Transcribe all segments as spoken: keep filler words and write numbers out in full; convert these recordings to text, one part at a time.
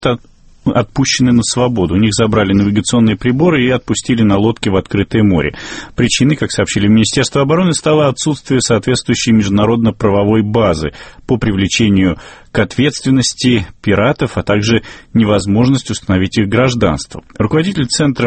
отпущены на свободу. У них забрали навигационные приборы и отпустили на лодке в открытое море. Причиной, как сообщили в Министерстве обороны, стало отсутствие соответствующей международно-правовой базы по привлечению к ответственности пиратов, а также невозможность установить их гражданство. Руководитель Центра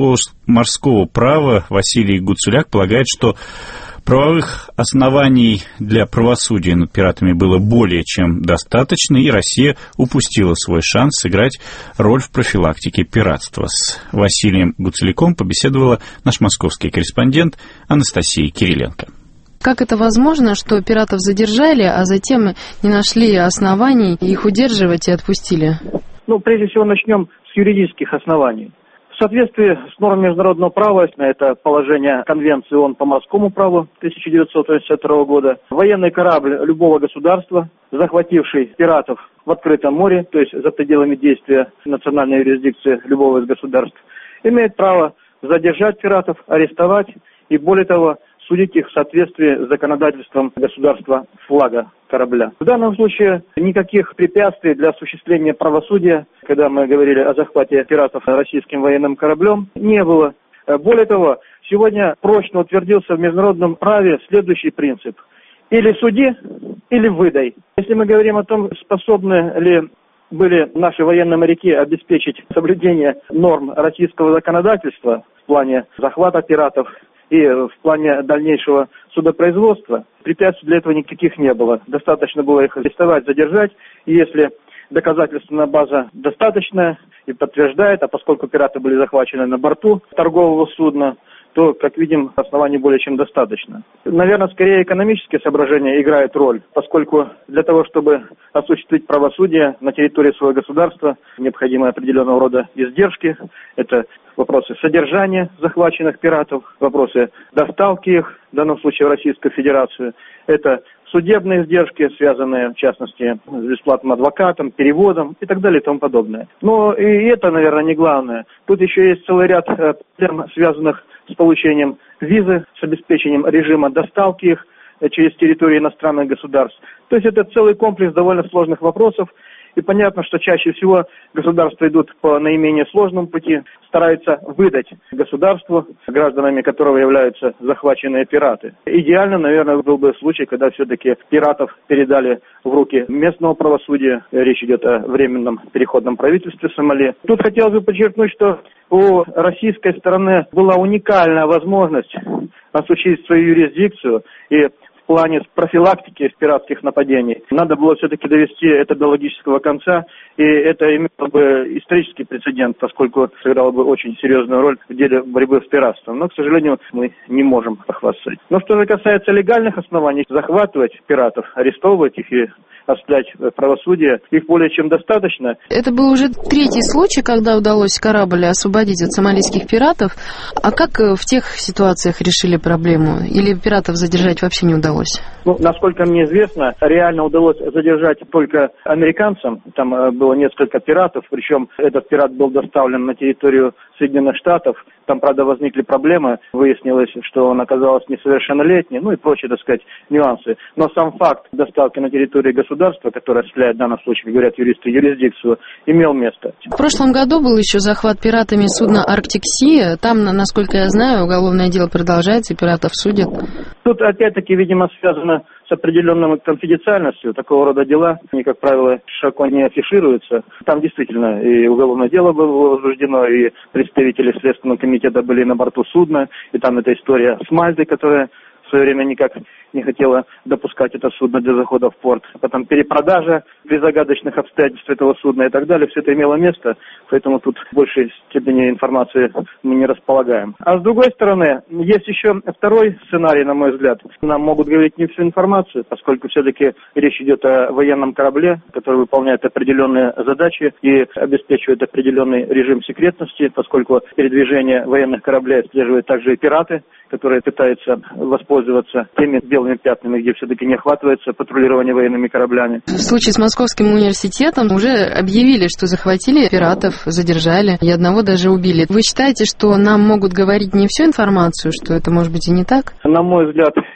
морского права Василий Гуцуляк полагает, что правовых оснований для правосудия над пиратами было более чем достаточно, и Россия упустила свой шанс сыграть роль в профилактике пиратства. С Василием Гуцуляком побеседовала наш московский корреспондент Анастасия Кириленко. Как это возможно, что пиратов задержали, а затем не нашли оснований их удерживать и отпустили? Ну, прежде всего, начнем с юридических оснований. В соответствии с нормами международного права, это положение Конвенции ООН по морскому праву тысяча девятьсот восемьдесят второго года, военный корабль любого государства, захвативший пиратов в открытом море, то есть за пределами действия национальной юрисдикции любого из государств, имеет право задержать пиратов, арестовать и, более того, судить их в соответствии с законодательством государства флага корабля. В данном случае никаких препятствий для осуществления правосудия, когда мы говорили о захвате пиратов российским военным кораблем, не было. Более того, сегодня прочно утвердился в международном праве следующий принцип. Или суди, или выдай. Если мы говорим о том, способны ли были наши военные моряки обеспечить соблюдение норм российского законодательства в плане захвата пиратов, и в плане дальнейшего судопроизводства, препятствий для этого никаких не было. Достаточно было их арестовать, задержать, и если доказательственная база достаточная и подтверждает, а поскольку пираты были захвачены на борту торгового судна, то, как видим, оснований более чем достаточно. Наверное, скорее экономические соображения играют роль, поскольку для того, чтобы осуществить правосудие на территории своего государства, необходимы определенного рода издержки. Это вопросы содержания захваченных пиратов, вопросы доставки их, в данном случае в Российскую Федерацию. Это судебные издержки, связанные, в частности, с бесплатным адвокатом, переводом и так далее и тому подобное. Но и это, наверное, не главное. Тут еще есть целый ряд проблем, связанных с получением визы, с обеспечением режима доставки их через территорию иностранных государств. То есть это целый комплекс довольно сложных вопросов. И понятно, что чаще всего государства идут по наименее сложному пути, стараются выдать государству, гражданами которого являются захваченные пираты. Идеально, наверное, был бы случай, когда все-таки пиратов передали в руки местного правосудия. Речь идет о временном переходном правительстве Сомали. Тут хотелось бы подчеркнуть, что у российской стороны была уникальная возможность осуществить свою юрисдикцию и в плане профилактики пиратских нападений. Надо было все-таки довести это до логического конца, и это имело бы исторический прецедент, поскольку сыграло бы очень серьезную роль в деле борьбы с пиратством. Но, к сожалению, мы не можем похвастать. Но что же касается легальных оснований, захватывать пиратов, арестовывать их и осуществлять правосудие, их более чем достаточно. Это был уже третий случай, когда удалось корабль освободить от сомалийских пиратов. А как в тех ситуациях решили проблему? Или пиратов задержать вообще не удалось? Ну, насколько мне известно, реально удалось задержать только американцам. Там было несколько пиратов, причем этот пират был доставлен на территорию Соединенных Штатов. Там, правда, возникли проблемы. Выяснилось, что он оказался несовершеннолетний, ну и прочие, так сказать, нюансы. Но сам факт доставки на территорию государства, которое осуществляет в данном случае, говорят юристы, юрисдикцию, имел место. В прошлом году был еще захват пиратами судна «Арктик Си». Там, насколько я знаю, уголовное дело продолжается, и пиратов судят. Тут, опять-таки, видимо, связано с определенной конфиденциальностью. Такого рода дела, они, как правило, широко не афишируются. Там действительно и уголовное дело было возбуждено, и представители Следственного комитета были на борту судна, и там эта история с Мальтой, которая в свое время никак не хотела допускать это судно для захода в порт. Потом перепродажа при загадочных обстоятельствах этого судна и так далее. Все это имело место, поэтому тут в большей степени информации мы не располагаем. А с другой стороны, есть еще второй сценарий, на мой взгляд. Нам могут говорить не всю информацию, поскольку все-таки речь идет о военном корабле, который выполняет определенные задачи и обеспечивает определенный режим секретности, поскольку передвижение военных кораблей отслеживают также и пираты, которые пытаются воспользоваться теми белыми пятнами, где все-таки не охватывается патрулирование военными кораблями. В случае с Московским университетом уже объявили, что захватили пиратов, задержали, и одного даже убили. Вы считаете, что нам могут говорить не всю информацию, что это может быть и не так? На мой взгляд,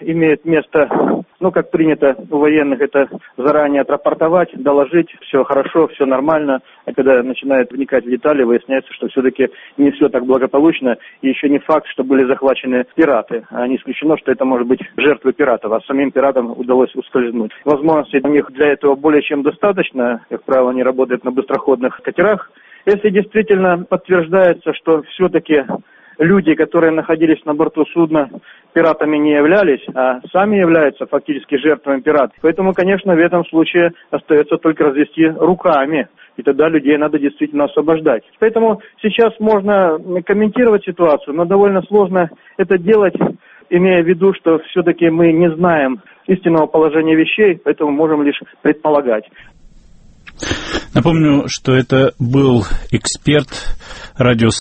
имеет место, ну, как принято у военных, это заранее отрапортовать, доложить, все хорошо, все нормально. А когда начинают вникать в детали, выясняется, что все-таки не все так благополучно. И еще не факт, что были захвачены пираты. А не исключено, что это может быть жертвы пиратов, а самим пиратам удалось ускользнуть. Возможностей у них для этого более чем достаточно. Как правило, они работают на быстроходных катерах. Если действительно подтверждается, что все-таки люди, которые находились на борту судна, пиратами не являлись, а сами являются фактически жертвами пиратов. Поэтому, конечно, в этом случае остается только развести руками. И тогда людей надо действительно освобождать. Поэтому сейчас можно комментировать ситуацию, но довольно сложно это делать, имея в виду, что все-таки мы не знаем истинного положения вещей, поэтому можем лишь предполагать. Напомню, что это был эксперт радио